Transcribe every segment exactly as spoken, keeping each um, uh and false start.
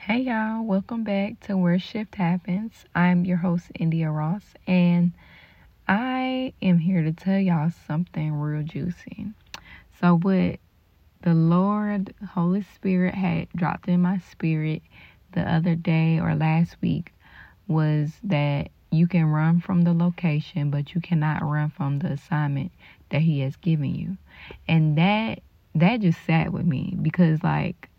Hey y'all, welcome back to Where Shift Happens. I'm your host, India Ross, and I am here to tell y'all something real juicy. So what the Lord, Holy Spirit had dropped in my spirit the other day or last week was that you can run from the location, but you cannot run from the assignment that He has given you. And that that just sat with me because like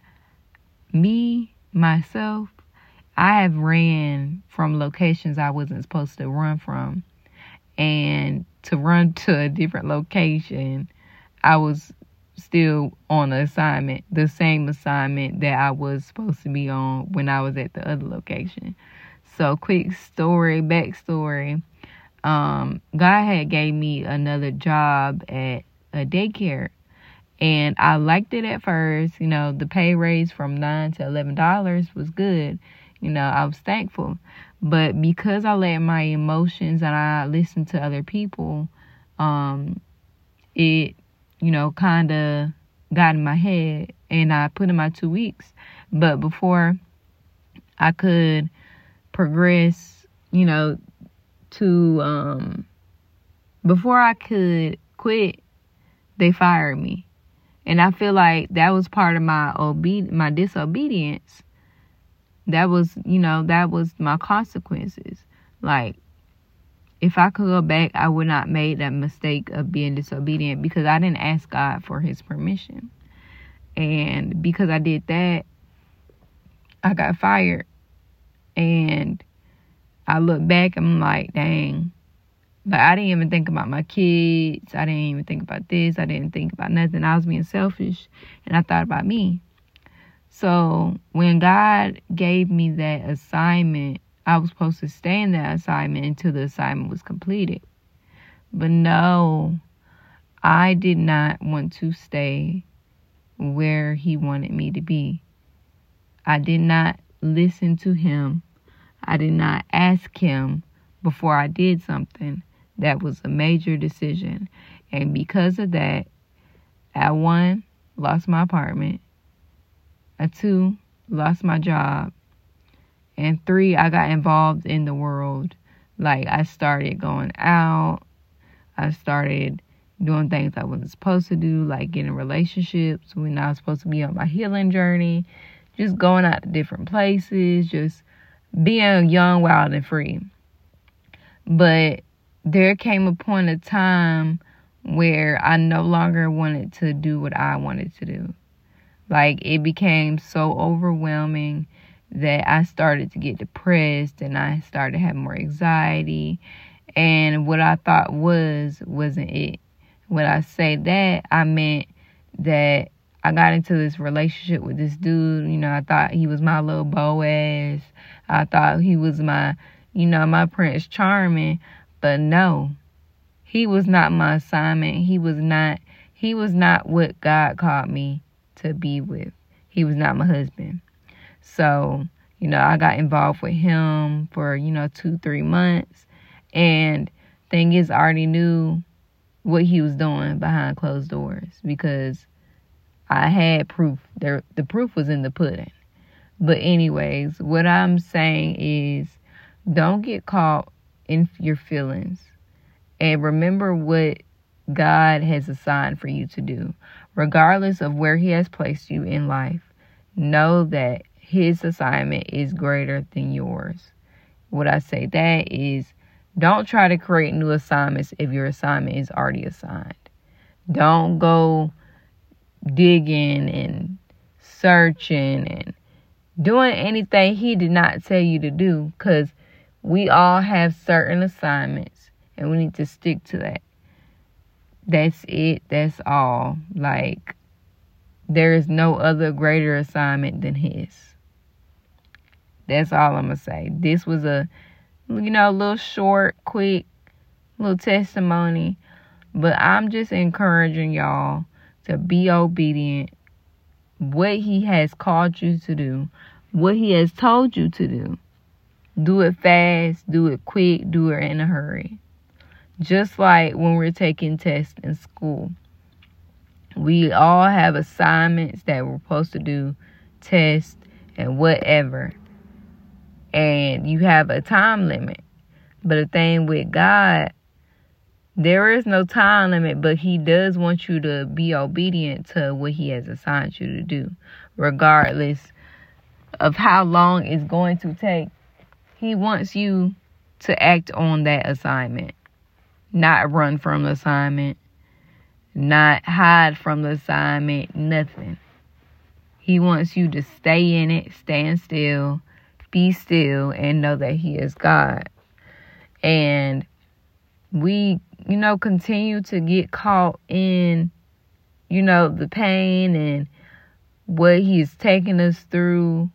me myself, I have ran from locations I wasn't supposed to run from, and to run to a different location, I was still on the assignment, the same assignment that I was supposed to be on when I was at the other location. So quick story, backstory, um, God had gave me another job at a daycare. And I liked it at first. You know, the pay raise from nine to eleven dollars was good. You know, I was thankful. But because I let my emotions and I listened to other people, um, it, you know, kind of got in my head. And I put in my two weeks. But before I could progress, you know, to, um, before I could quit, they fired me. And I feel like that was part of my obe- my disobedience. That was, you know, that was my consequences. Like, if I could go back, I would not make that mistake of being disobedient because I didn't ask God for His permission. And because I did that, I got fired. And I look back, I'm like, dang. Like, I didn't even think about my kids. I didn't even think about this. I didn't think about nothing. I was being selfish, and I thought about me. So when God gave me that assignment, I was supposed to stay in that assignment until the assignment was completed. But no, I did not want to stay where He wanted me to be. I did not listen to Him. I did not ask Him before I did something. That was a major decision. And because of that, I, one, lost my apartment. I, two, lost my job. And three, I got involved in the world. Like, I started going out. I started doing things I wasn't supposed to do, like getting relationships when I was supposed to be on my healing journey. Just going out to different places. Just being young, wild, and free. But there came a point of time where I no longer wanted to do what I wanted to do. Like, it became so overwhelming that I started to get depressed and I started having more anxiety. And what I thought was, wasn't it. When I say that, I meant that I got into this relationship with this dude. You know, I thought he was my little Boaz. I thought he was my, you know, my Prince Charming. But no, he was not my assignment. He was not, he was not what God called me to be with. He was not my husband. So, you know, I got involved with him for, you know, two, three months. And thing is, I already knew what he was doing behind closed doors because I had proof. There, the proof was in the pudding. But anyways, what I'm saying is don't get caught in your feelings, and remember what God has assigned for you to do. Regardless of where He has placed you in life, know that His assignment is greater than yours. What I say that is, don't try to create new assignments if your assignment is already assigned. Don't go digging and searching and doing anything He did not tell you to do, because we all have certain assignments, and we need to stick to that. That's it. That's all. Like, there is no other greater assignment than His. That's all I'm going to say. This was a, you know, a little short, quick, little testimony. But I'm just encouraging y'all to be obedient. What He has called you to do. What He has told you to do. Do it fast, do it quick, do it in a hurry. Just like when we're taking tests in school. We all have assignments that we're supposed to do, tests, and whatever. And you have a time limit. But the thing with God, there is no time limit, but he does want you to be obedient to what he has assigned you to do, regardless of how long it's going to take. He wants you to act on that assignment, not run from the assignment, not hide from the assignment, nothing. He wants you to stay in it, stand still, be still, and know that he is God. And we, you know, continue to get caught in, you know, the pain and what he's taking us through.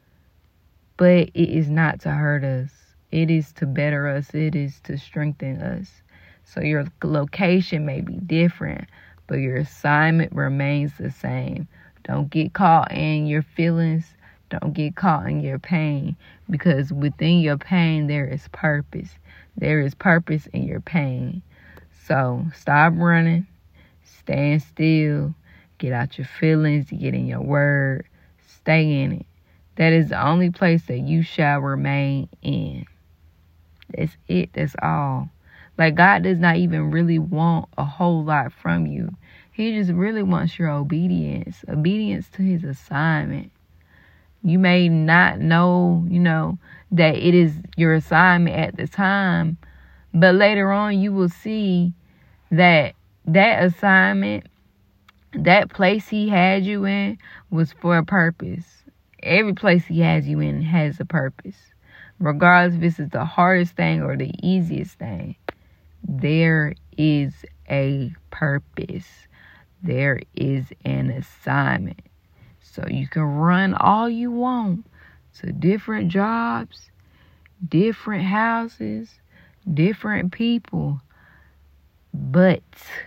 But it is not to hurt us. It is to better us. It is to strengthen us. So your location may be different, but your assignment remains the same. Don't get caught in your feelings. Don't get caught in your pain, because within your pain, there is purpose. There is purpose in your pain. So stop running. Stand still. Get out your feelings. Get in your word. Stay in it. That is the only place that you shall remain in. That's it. That's all. Like, God does not even really want a whole lot from you. He just really wants your obedience. Obedience to his assignment. You may not know, you know, that it is your assignment at the time, but later on you will see that that assignment, that place he had you in, was for a purpose. Every place he has you in has a purpose. Regardless if this is the hardest thing or the easiest thing, there is a purpose. There is an assignment. So you can run all you want to different jobs, different houses, different people. But,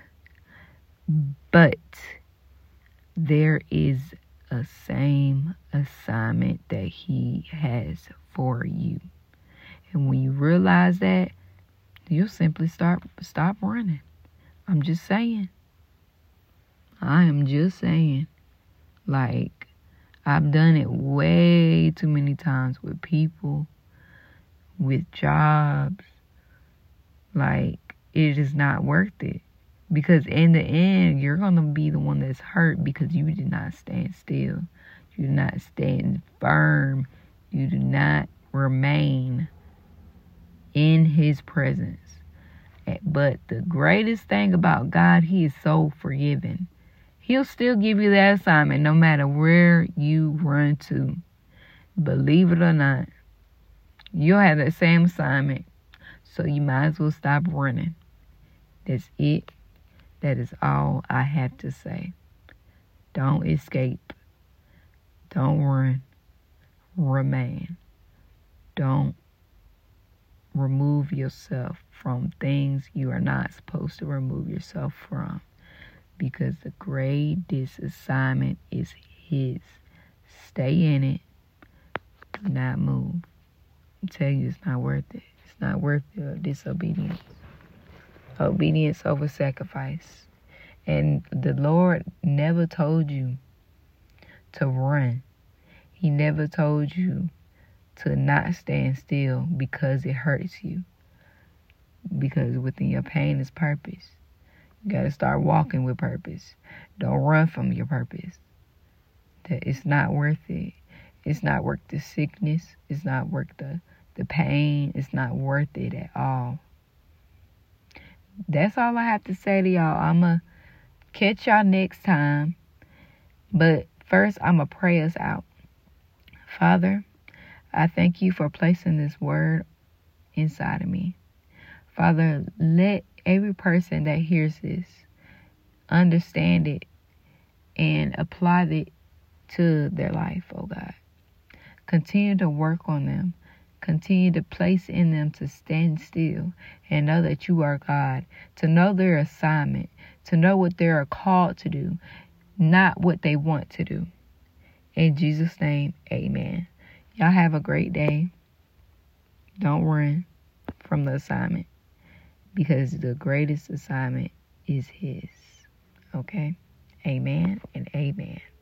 but there is a same assignment that he has for you. And when you realize that, you'll simply start stop running. I'm just saying. I am just saying. Like, I've done it way too many times with people, with jobs. Like, it is not worth it. Because in the end, you're going to be the one that's hurt because you did not stand still. You did not stand firm. You do not remain in his presence. But the greatest thing about God, he is so forgiving. He'll still give you that assignment no matter where you run to. Believe it or not, you'll have that same assignment. So you might as well stop running. That's it. That is all I have to say. Don't escape. Don't run. Remain. Don't remove yourself from things you are not supposed to remove yourself from. Because the greatest assignment is his. Stay in it. Do not move. I'm telling you, it's not worth it. It's not worth your disobedience. Obedience over sacrifice. And the Lord never told you to run. He never told you to not stand still because it hurts you. Because within your pain is purpose. You got to start walking with purpose. Don't run from your purpose. That it's not worth it. It's not worth the sickness. It's not worth the, the pain. It's not worth it at all. That's all I have to say to y'all. I'm going to catch y'all next time. But first, I'm going to pray us out. Father, I thank you for placing this word inside of me. Father, let every person that hears this understand it and apply it to their life, oh God. Continue to work on them. Continue to place in them to stand still and know that you are God, to know their assignment, to know what they are called to do, not what they want to do. In Jesus' name, amen. Y'all have a great day. Don't run from the assignment, because the greatest assignment is his. Okay? Amen and amen.